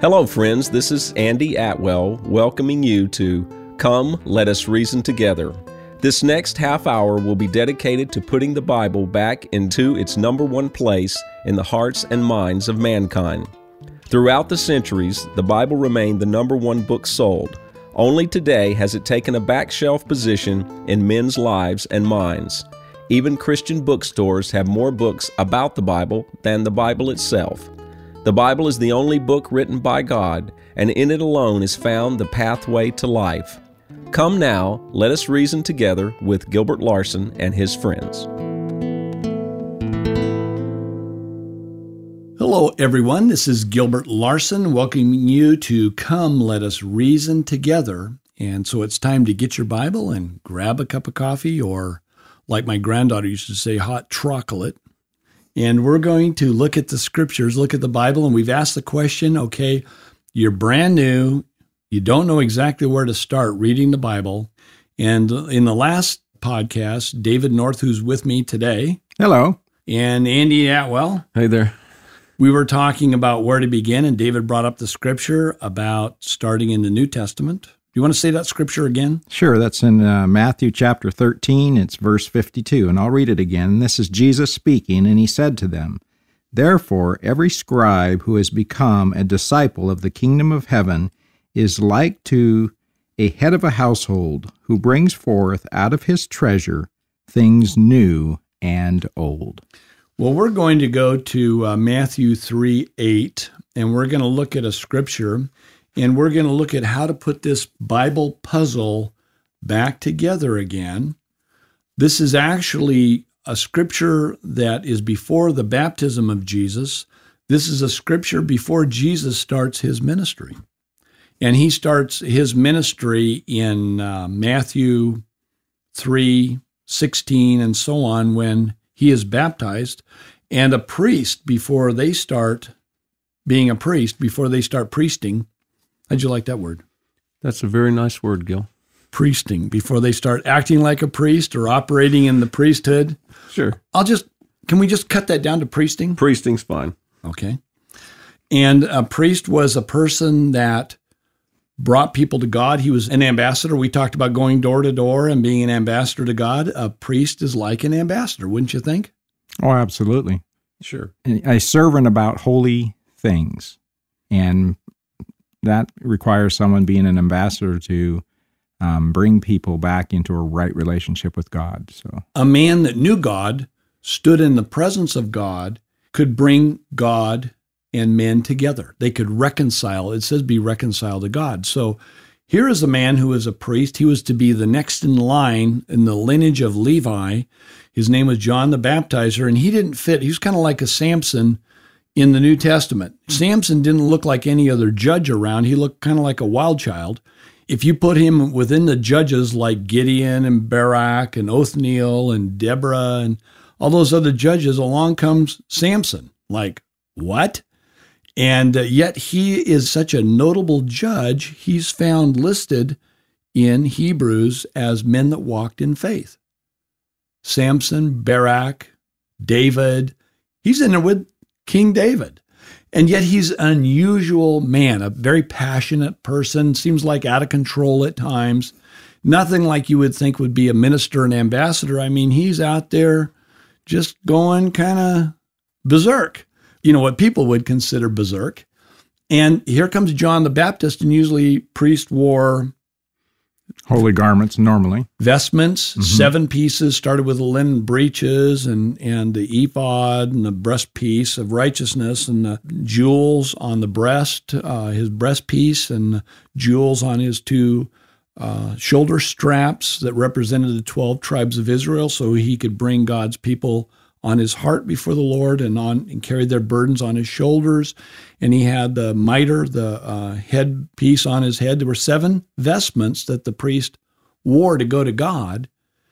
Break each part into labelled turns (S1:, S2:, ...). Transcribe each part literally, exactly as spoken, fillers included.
S1: Hello, friends. This is Andy Atwell welcoming you to Come, Let Us Reason Together. This next half hour will be dedicated to putting the Bible back into its number one place in the hearts and minds of mankind. Throughout the centuries, the Bible remained the number one book sold. Only today has it taken a back shelf position in men's lives and minds. Even Christian bookstores have more books about the Bible than the Bible itself. The Bible is the only book written by God, and in it alone is found the pathway to life. Come now, let us reason together with Gilbert Larson and his friends.
S2: Hello, everyone. This is Gilbert Larson welcoming you to Come, Let Us Reason Together. And so it's time to get your Bible and grab a cup of coffee, or like my granddaughter used to say, hot chocolate. And we're going to look at the scriptures, look at the Bible, and we've asked the question, okay, you're brand new, you don't know exactly where to start reading the Bible. And in the last podcast, David North, who's with me today.
S3: Hello.
S2: And Andy Atwell.
S3: Hey there.
S2: We were talking about where to begin, and David brought up the scripture about starting in the New Testament. Do you want to say that scripture again?
S3: Sure. That's in uh, Matthew chapter thirteen. It's verse fifty-two, and I'll read it again. This is Jesus speaking, and he said to them, "Therefore, every scribe who has become a disciple of the kingdom of heaven is like to a head of a household who brings forth out of his treasure things new and old."
S2: Well, we're going to go to uh, Matthew three eight, and we're going to look at a scripture, and we're going to look at how to put this Bible puzzle back together again. This is actually a scripture that is before the baptism of Jesus. This is a scripture before Jesus starts his ministry. And he starts his ministry in uh, Matthew three sixteen and so on, when he is baptized. And a priest, before they start being a priest, before they start priesting, how'd you like that word?
S1: That's a very nice word, Gil.
S2: Priesting, before they start acting like a priest or operating in the priesthood.
S1: Sure.
S2: I'll just, can we just cut that down to priesting?
S1: Priesting's fine.
S2: Okay. And a priest was a person that brought people to God. He was an ambassador. We talked about going door to door and being an ambassador to God. A priest is like an ambassador, wouldn't you think?
S3: Oh, absolutely.
S1: Sure.
S3: A servant about holy things. And that requires someone being an ambassador to um, bring people back into a right relationship with God. So,
S2: a man that knew God, stood in the presence of God, could bring God and men together. They could reconcile. It says be reconciled to God. So here is a man who is a priest. He was to be the next in line in the lineage of Levi. His name was John the Baptizer, and he didn't fit. He was kind of like a Samson in the New Testament. Samson didn't look like any other judge around. He looked kind of like a wild child. If you put him within the judges like Gideon and Barak and Othniel and Deborah and all those other judges, along comes Samson. Like, what? And uh, yet he is such a notable judge, he's found listed in Hebrews as men that walked in faith. Samson, Barak, David, he's in there with King David. And yet he's an unusual man, a very passionate person, seems like out of control at times. Nothing like you would think would be a minister and ambassador. I mean, he's out there just going kind of berserk. You know, what people would consider berserk. And here comes John the Baptist, and usually priests wore
S3: holy garments normally.
S2: Vestments, mm-hmm. seven pieces, started with the linen breeches and, and the ephod and the breastpiece of righteousness and the jewels on the breast, uh, his breastpiece, and jewels on his two uh, shoulder straps that represented the twelve tribes of Israel, so he could bring God's people on his heart before the Lord and on and carried their burdens on his shoulders. And he had the mitre, the uh, headpiece on his head. There were seven vestments that the priest wore to go to God.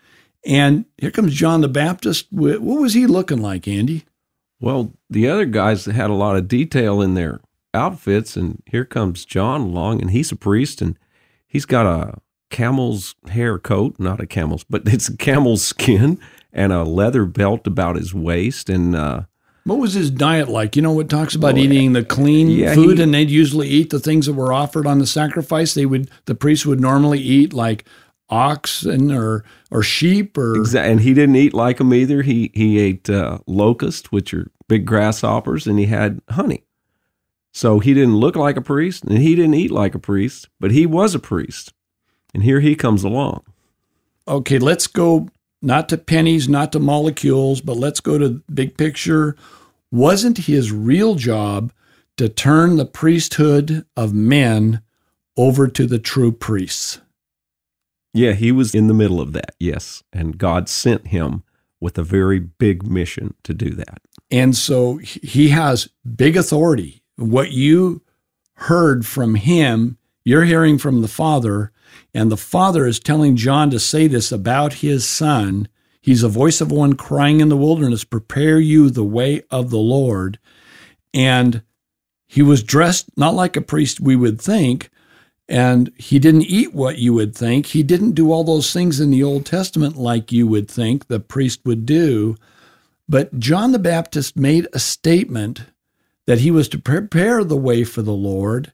S2: And here comes John the Baptist. What was he looking like, Andy?
S1: Well, the other guys had a lot of detail in their outfits, and here comes John along, and he's a priest, and he's got a camel's hair coat, not a camel's, but it's a camel's skin, and a leather belt about his waist, and uh,
S2: What was his diet like? You know, it talks about
S1: Well,
S2: eating the clean
S1: yeah,
S2: food,
S1: he-
S2: and they'd usually eat the things that were offered on the sacrifice. They would, the priest would normally eat like oxen or or sheep or.
S1: Exa- And he didn't eat like them either. He he ate uh, locusts, which are big grasshoppers, and he had honey. So he didn't look like a priest, and he didn't eat like a priest, but he was a priest. And here he comes along.
S2: Okay, let's go not to pennies, not to molecules, but let's go to big picture. Wasn't his real job to turn the priesthood of men over to the true priests?
S1: Yeah, he was in the middle of that, yes. And God sent him with a very big mission to do that.
S2: And so he has big authority. What you heard from him, you're hearing from the Father, and the Father is telling John to say this about his Son. He's a voice of one crying in the wilderness, prepare you the way of the Lord. And he was dressed not like a priest we would think, and he didn't eat what you would think. He didn't do all those things in the Old Testament like you would think the priest would do. But John the Baptist made a statement that he was to prepare the way for the Lord,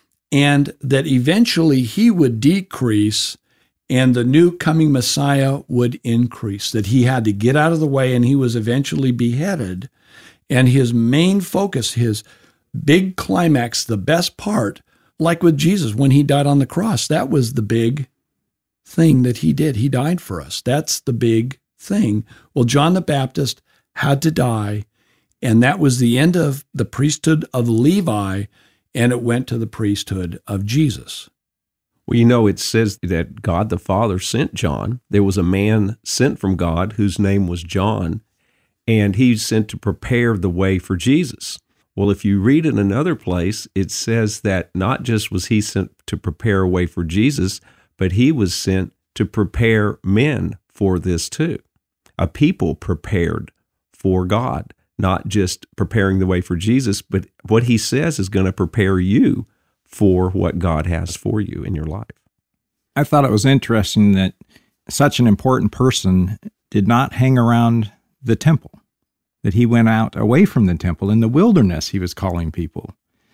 S2: and that eventually he would decrease and the new coming Messiah would increase, that he had to get out of the way and he was eventually beheaded. And his main focus, his big climax, the best part, like with Jesus when he died on the cross, that was the big thing that he did. He died for us. That's the big thing. Well, John the Baptist had to die, and that was the end of the priesthood of Levi, and it went to the priesthood of Jesus.
S1: Well, you know, it says that God the Father sent John. There was a man sent from God whose name was John, and he's sent to prepare the way for Jesus. Well, if you read in another place, it says that not just was he sent to prepare a way for Jesus, but he was sent to prepare men for this too. A people prepared for God, not just preparing the way for Jesus, but what he says is going to prepare you for what God has for you in your life.
S3: I thought it was interesting that such an important person did not hang around the temple, that he went out away from the temple. In the wilderness, he was calling people.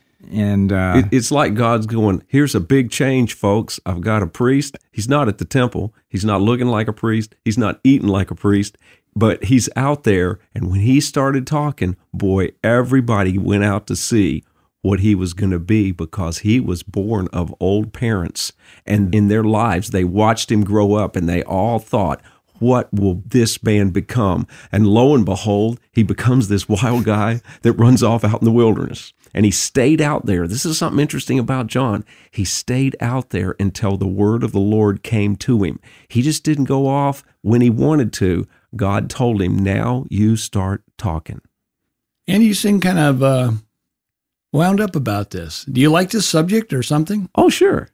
S3: And uh,
S1: it, it's like God's going, here's a big change, folks. I've got a priest. He's not at the temple. He's not looking like a priest. He's not eating like a priest, but he's out there. And when he started talking, boy, everybody went out to see what he was going to be, because he was born of old parents. And in their lives, they watched him grow up, and they all thought, what will this man become? And lo and behold, he becomes this wild guy that runs off out in the wilderness. And he stayed out there. This is something interesting about John. He stayed out there until the word of the Lord came to him. He just didn't go off when he wanted to. God told him, now you start talking.
S2: And you seem kind of uh, wound up about this. Do you like this subject or something?
S1: Oh, sure.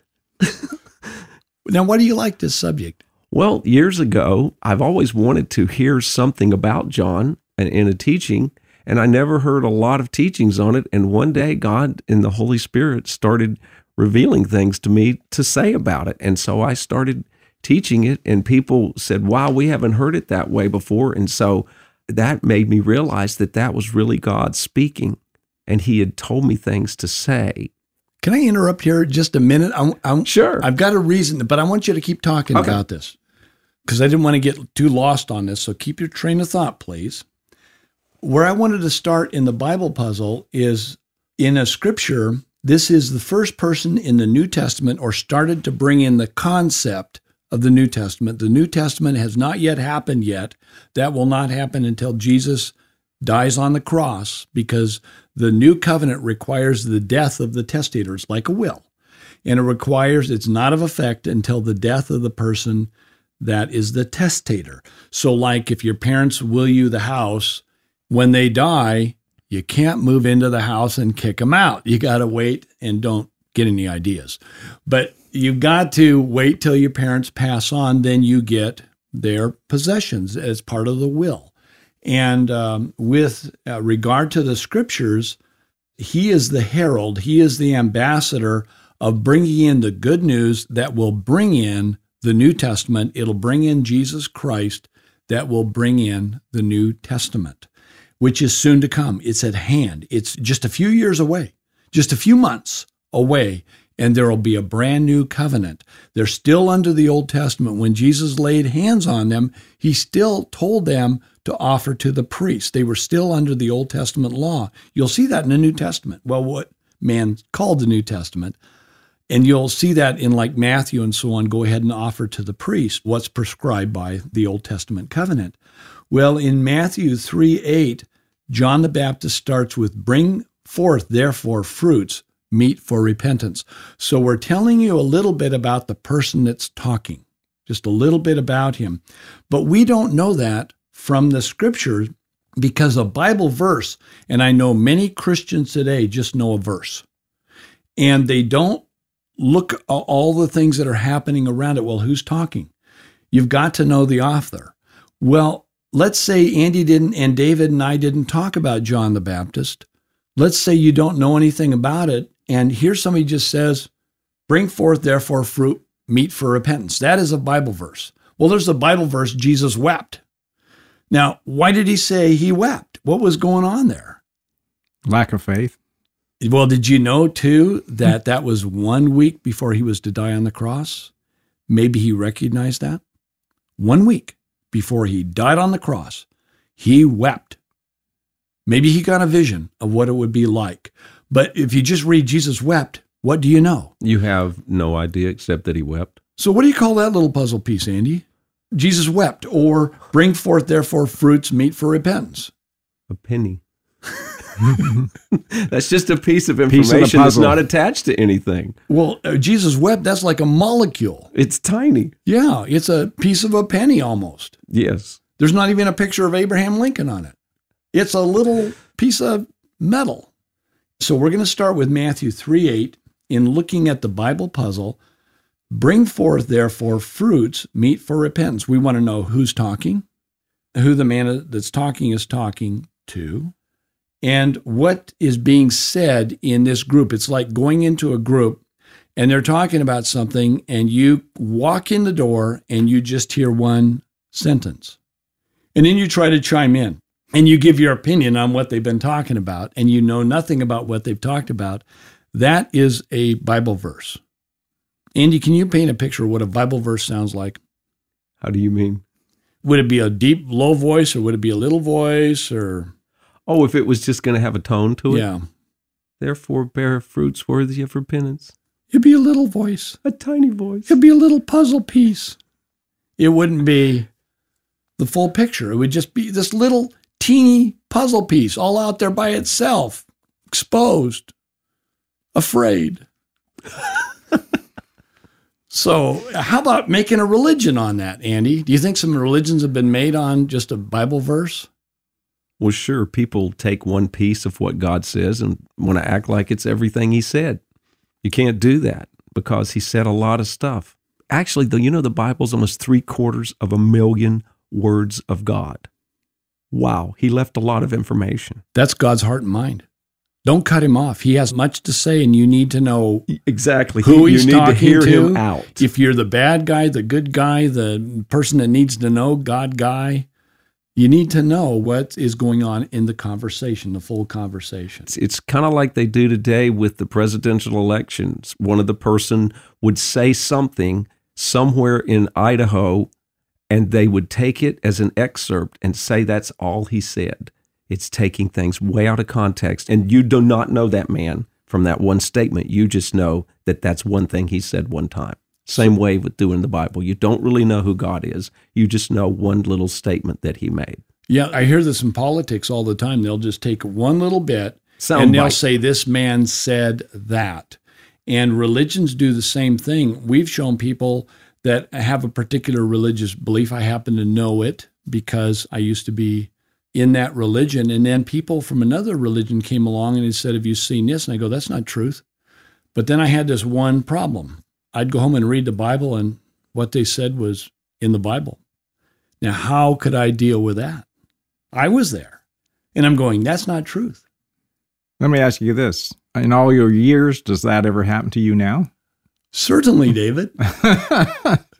S2: Now, why do you like this subject?
S1: Well, years ago, I've always wanted to hear something about John in a teaching, and I never heard a lot of teachings on it. And one day, God and the Holy Spirit started revealing things to me to say about it. And so I started teaching it, and people said, wow, we haven't heard it that way before. And so that made me realize that that was really God speaking, and he had told me things to say.
S2: Can I interrupt here just a minute? I'm, I'm,
S1: Sure.
S2: I've got a reason, but I want you to keep talking
S1: Okay.
S2: about this, because I didn't want to get too lost on this. So keep your train of thought, please. Where I wanted to start in the Bible puzzle is in a scripture. This is the first person in the New Testament, or started to bring in the concept of the New Testament. The New Testament has not yet happened yet. That will not happen until Jesus dies on the cross, because the new covenant requires the death of the testators, like a will. And it requires, it's not of effect until the death of the person that is the testator. So like if your parents will you the house, when they die, you can't move into the house and kick them out. You got to wait and don't get any ideas. But you've got to wait till your parents pass on, then you get their possessions as part of the will. And um, with uh, regard to the scriptures, he is the herald, he is the ambassador of bringing in the good news that will bring in the New Testament. It'll bring in Jesus Christ that will bring in the New Testament. which is soon to come. It's at hand. It's just a few years away, just a few months away, and there will be a brand new covenant. They're still under the Old Testament. When Jesus laid hands on them, he still told them to offer to the priests. They were still under the Old Testament law. You'll see that in the New Testament. Well, what man called the New Testament. And you'll see that in like Matthew and so on, go ahead and offer to the priest what's prescribed by the Old Testament covenant. Well, in Matthew three eight, John the Baptist starts with, bring forth therefore fruits, meet for repentance. So we're telling you a little bit about the person that's talking, just a little bit about him. But we don't know that from the scriptures because a Bible verse, and I know many Christians today just know a verse, and they don't look at all the things that are happening around it. Well, who's talking? You've got to know the author. Well, let's say Andy didn't, and David and I didn't talk about John the Baptist. Let's say you don't know anything about it, and here somebody just says, bring forth therefore fruit, meet for repentance. That is a Bible verse. Well, there's a Bible verse, Jesus wept. Now, why did he say he wept? What was going on there?
S3: Lack of faith.
S2: Well, did you know, too, that that was one week before he was to die on the cross? Maybe he recognized that. One week before he died on the cross, he wept. Maybe he got a vision of what it would be like. But if you just read Jesus wept, what do you know?
S1: You have no idea except that he wept.
S2: So what do you call that little puzzle piece, Andy? Jesus wept, or bring forth therefore fruits meet for repentance.
S1: A penny. That's just a piece of information
S3: piece of
S1: that's not attached to anything.
S2: Well, uh, Jesus wept, that's like a molecule.
S1: It's tiny.
S2: Yeah, it's a piece of a penny almost.
S1: Yes.
S2: There's not even a picture of Abraham Lincoln on it. It's a little piece of metal. So we're going to start with Matthew three eight in looking at the Bible puzzle. Bring forth, therefore, fruits meet for repentance. We want to know who's talking, who the man that's talking is talking to, and what is being said in this group. It's like going into a group and they're talking about something and you walk in the door and you just hear one sentence. And then you try to chime in and you give your opinion on what they've been talking about and you know nothing about what they've talked about. That is a Bible verse. Andy, can you paint a picture of what a Bible verse sounds like?
S1: How do you mean?
S2: Would it be a deep, low voice or would it be a little voice or...
S1: Oh, if it was just going to have a tone to it?
S2: Yeah.
S1: Therefore, bear fruits worthy of repentance.
S2: It'd be a little voice.
S1: A tiny voice.
S2: It'd be a little puzzle piece. It wouldn't be the full picture. It would just be this little teeny puzzle piece all out there by itself, exposed, afraid. So how about making a religion on that, Andy? Do you think some religions have been made on just a Bible verse?
S1: Well, sure, people take one piece of what God says and want to act like it's everything he said. You can't do that because he said a lot of stuff. Actually, though, you know, the Bible's almost three quarters of a million words of God. Wow, he left a lot of information.
S2: That's God's heart and mind. Don't cut him off. He has much to say, and you need to know
S1: exactly
S2: who
S1: he,
S2: he's
S1: you need
S2: talking
S1: to hear
S2: to.
S1: him out.
S2: If you're the bad guy, the good guy, the person that needs to know God guy, you need to know what is going on in the conversation, the full conversation.
S1: It's, it's kind of like they do today with the presidential elections. One of the person would say something somewhere in Idaho, and they would take it as an excerpt and say that's all he said. It's taking things way out of context, and you do not know that man from that one statement. You just know that that's one thing he said one time. Same way with doing the Bible. You don't really know who God is. You just know one little statement that he made.
S2: Yeah, I hear this in politics all the time. They'll just take one little bit,
S1: Sound
S2: and they'll
S1: bite.
S2: say, this man said that. And religions do the same thing. We've shown people that have a particular religious belief. I happen to know it because I used to be in that religion. And then people from another religion came along and they said, have you seen this? And I go, that's not truth. But then I had this one problem. I'd go home and read the Bible, and what they said was in the Bible. Now, how could I deal with that? I was there. And I'm going, that's not truth.
S3: Let me ask you this. In all your years, does that ever happen to you now?
S2: Certainly, David.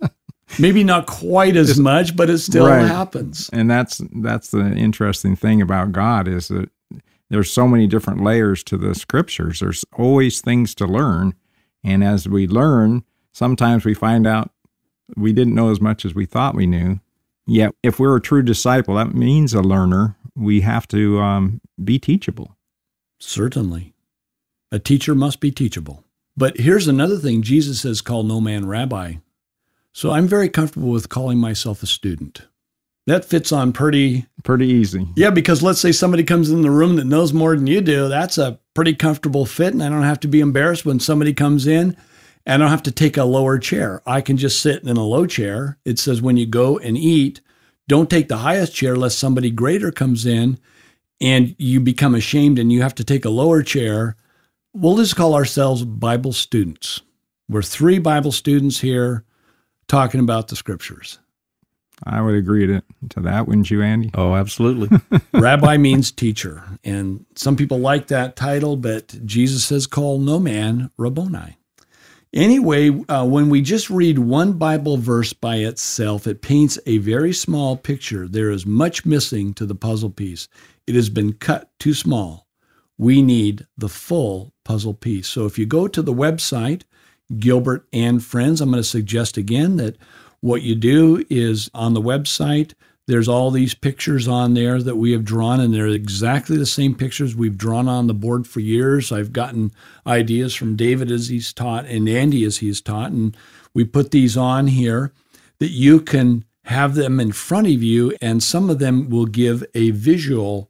S2: Maybe not quite as
S3: It's-
S2: much, but it still
S3: Right.
S2: happens.
S3: And that's that's the interesting thing about God is that there's so many different layers to the scriptures. There's always things to learn. And as we learn, sometimes we find out we didn't know as much as we thought we knew. Yet, if we're a true disciple, that means a learner. We have to um, be teachable.
S2: Certainly. A teacher must be teachable. But here's another thing. Jesus says, call no man rabbi. So I'm very comfortable with calling myself a student. That fits on pretty...
S3: Pretty easy.
S2: Yeah, because let's say somebody comes in the room that knows more than you do. That's a pretty comfortable fit, and I don't have to be embarrassed when somebody comes in. And I don't have to take a lower chair. I can just sit in a low chair. It says when you go and eat, don't take the highest chair lest somebody greater comes in and you become ashamed and you have to take a lower chair. We'll just call ourselves Bible students. We're three Bible students here talking about the scriptures.
S3: I would agree to, to that, wouldn't you, Andy?
S1: Oh, absolutely.
S2: Rabbi means teacher. And some people like that title, but Jesus says, call no man Rabboni. Anyway, uh, when we just read one Bible verse by itself, it paints a very small picture. There is much missing to the puzzle piece. It has been cut too small. We need the full puzzle piece. So if you go to the website, Gilbert and Friends, I'm going to suggest again that what you do is on the website, there's all these pictures on there that we have drawn, and they're exactly the same pictures we've drawn on the board for years. I've gotten ideas from David as he's taught and Andy as he's taught, and we put these on here that you can have them in front of you, and some of them will give a visual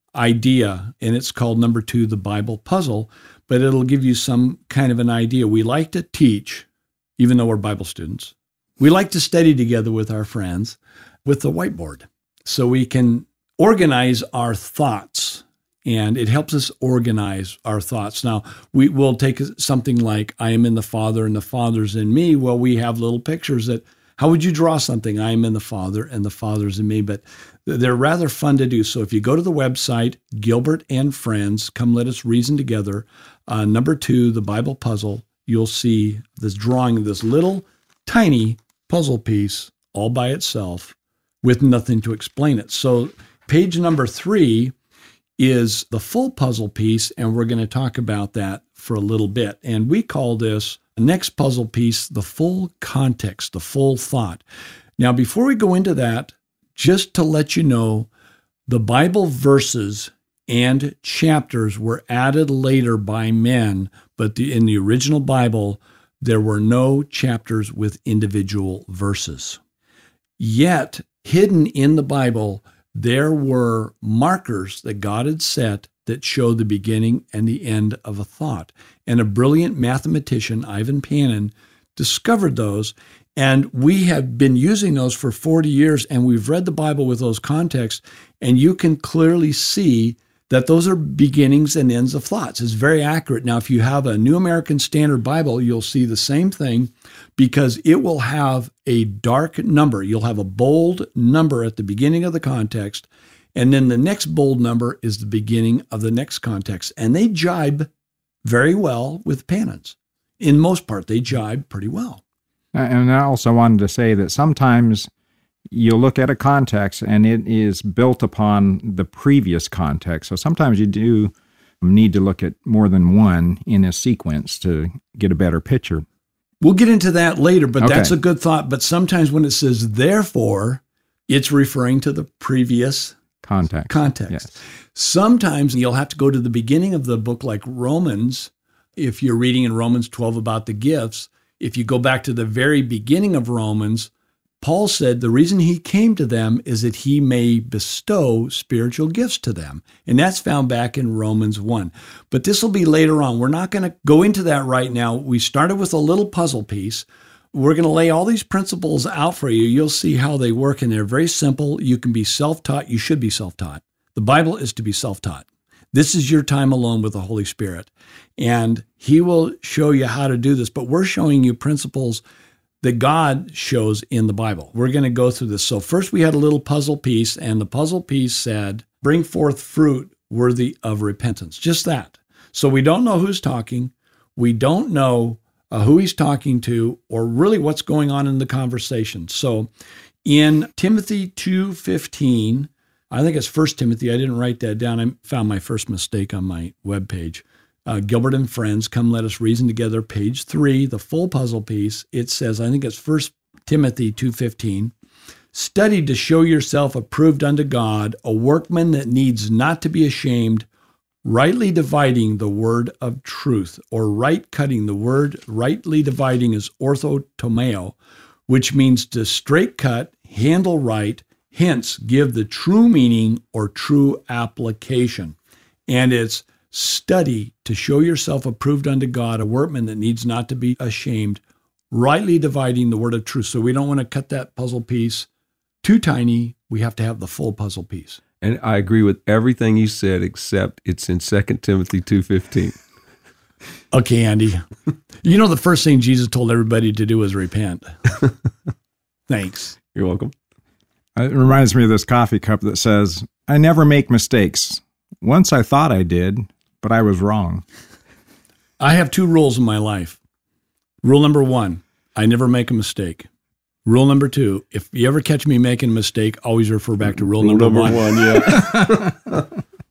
S2: idea, and it's called number two, the Bible puzzle, but it'll give you some kind of an idea. We like to teach, even though we're Bible students. We like to study together with our friends with the whiteboard so we can organize our thoughts, and it helps us organize our thoughts. Now, we will take something like, I am in the Father and the Father's in me. Well, we have little pictures that, how would you draw something? I am in the Father and the Father's in me, but they're rather fun to do. So if you go to the website, Gilbert and Friends, come let us reason together. Uh, number two, the Bible puzzle, you'll see this drawing of this little tiny puzzle piece all by itself with nothing to explain it. So page number three is the full puzzle piece, and we're going to talk about that for a little bit. And we call this the next puzzle piece the full context, the full thought. Now, before we go into that, just to let you know, the Bible verses and chapters were added later by men, but the, in the original Bible, there were no chapters with individual verses. Yet, hidden in the Bible, there were markers that God had set that show the beginning and the end of a thought. And a brilliant mathematician, Ivan Panin, discovered those. And we have been using those for forty years, and we've read the Bible with those contexts, and you can clearly see that those are beginnings and ends of thoughts. It's very accurate. Now, if you have a New American Standard Bible, you'll see the same thing because it will have a dark number. You'll have a bold number at the beginning of the context, and then the next bold number is the beginning of the next context. And they jibe very well with Panin's. In most part, they jibe pretty well.
S3: And I also wanted to say that sometimes you'll look at a context and it is built upon the previous context. So sometimes you do need to look at more than one in a sequence to get a better picture.
S2: We'll get into that later, but
S3: Okay.
S2: that's a good thought. But sometimes when it says therefore, it's referring to the previous
S3: Context.
S2: context.
S3: Yes.
S2: Sometimes you'll have to go to the beginning of the book like Romans. If you're reading in Romans twelve about the gifts, if you go back to the very beginning of Romans, Paul said the reason he came to them is that he may bestow spiritual gifts to them. And that's found back in Romans one. But this will be later on. We're not going to go into that right now. We started with a little puzzle piece. We're going to lay all these principles out for you. You'll see how they work, and they're very simple. You can be self-taught. You should be self-taught. The Bible is to be self-taught. This is your time alone with the Holy Spirit. And he will show you how to do this. But we're showing you principles that God shows in the Bible. We're going to go through this. So first we had a little puzzle piece, and the puzzle piece said, bring forth fruit worthy of repentance. Just that. So we don't know who's talking. We don't know uh, who he's talking to, or really what's going on in the conversation. So in Timothy two fifteen, I think it's First Timothy. I didn't write that down. I found my first mistake on my webpage. Uh, Gilbert and Friends, Come Let Us Reason Together, page three, the full puzzle piece. It says, I think it's First Timothy two fifteen, study to show yourself approved unto God, a workman that needs not to be ashamed, rightly dividing the word of truth, or right cutting. The word rightly dividing is orthotomeo, which means to straight cut, handle right, hence give the true meaning or true application. And it's study to show yourself approved unto God, a workman that needs not to be ashamed, rightly dividing the word of truth. So we don't want to cut that puzzle piece too tiny. We have to have the full puzzle piece.
S1: And I agree with everything you said, except it's in Second Timothy two fifteen.
S2: Okay, Andy. You know the first thing Jesus told everybody to do was repent. Thanks.
S1: You're welcome.
S3: It reminds me of this coffee cup that says, I never make mistakes. Once I thought I did, but I was wrong.
S2: I have two rules in my life. Rule number one, I never make a mistake. Rule number two, if you ever catch me making a mistake, always refer back to rule, rule number, number one. one yeah.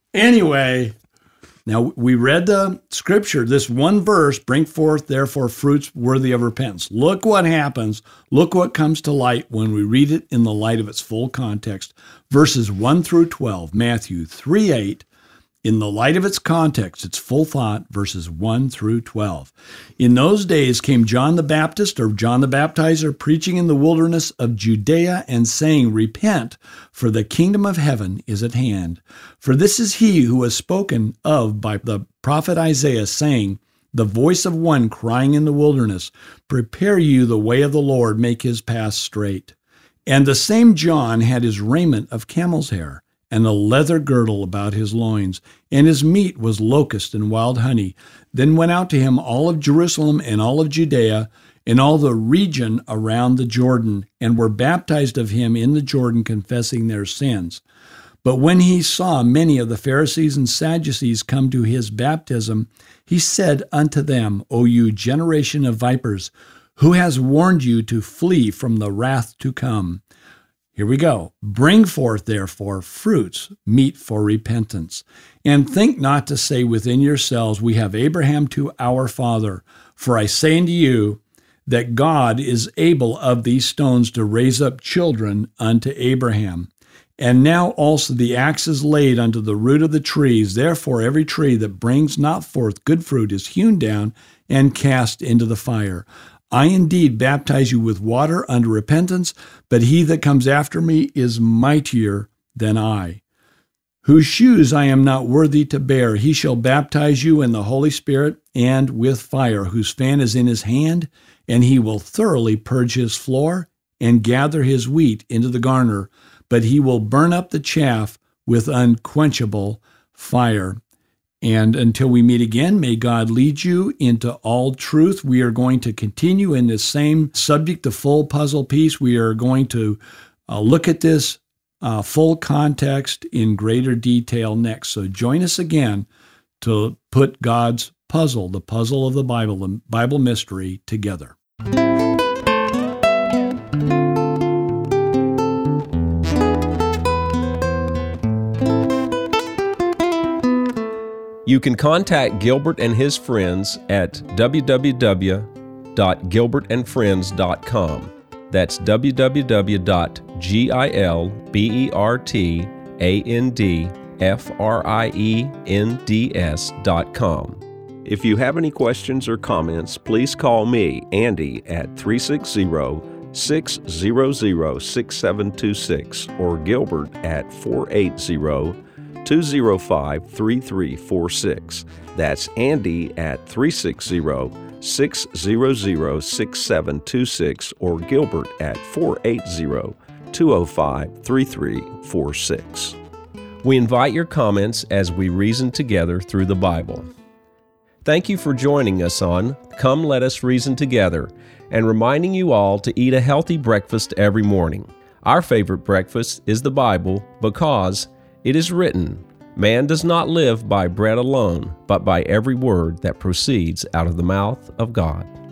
S2: Anyway, now we read the scripture, this one verse, bring forth therefore fruits worthy of repentance. Look what happens. Look what comes to light when we read it in the light of its full context. Verses one through twelve, Matthew three eight, in the light of its context, its full thought, verses one through twelve. In those days came John the Baptist, or John the Baptizer, preaching in the wilderness of Judea and saying, repent, for the kingdom of heaven is at hand. For this is he who was spoken of by the prophet Isaiah, saying, the voice of one crying in the wilderness, prepare you the way of the Lord, make his path straight. And the same John had his raiment of camel's hair, and a leather girdle about his loins, and his meat was locust and wild honey. Then went out to him all of Jerusalem and all of Judea, and all the region around the Jordan, and were baptized of him in the Jordan, confessing their sins. But when he saw many of the Pharisees and Sadducees come to his baptism, he said unto them, O you generation of vipers, who has warned you to flee from the wrath to come? Here we go. Bring forth, therefore, fruits meet for repentance. And think not to say within yourselves, we have Abraham to our father. For I say unto you, that God is able of these stones to raise up children unto Abraham. And now also the axe is laid unto the root of the trees. Therefore every tree that brings not forth good fruit is hewn down and cast into the fire. I indeed baptize you with water unto repentance, but he that comes after me is mightier than I, whose shoes I am not worthy to bear. He shall baptize you in the Holy Spirit and with fire, whose fan is in his hand, and he will thoroughly purge his floor and gather his wheat into the garner, but he will burn up the chaff with unquenchable fire. And until we meet again, may God lead you into all truth. We are going to continue in this same subject, the full puzzle piece. We are going to uh, look at this uh, full context in greater detail next. So join us again to put God's puzzle, the puzzle of the Bible, the Bible mystery, together.
S1: You can contact Gilbert and his friends at w w w dot gilbert and friends dot com. That's w w w dot gilbert and friends dot com. If you have any questions or comments, please call me, Andy, at three six zero, six zero zero, six seven two six or Gilbert at four eight zero, two zero five, three three four six. That's Andy at three six zero, six zero zero, six seven two six or Gilbert at four eight zero, two zero five, three three four six. We invite your comments as we reason together through the Bible. Thank you for joining us on Come Let Us Reason Together, and reminding you all to eat a healthy breakfast every morning. Our favorite breakfast is the Bible, because it is written, man does not live by bread alone, but by every word that proceeds out of the mouth of God.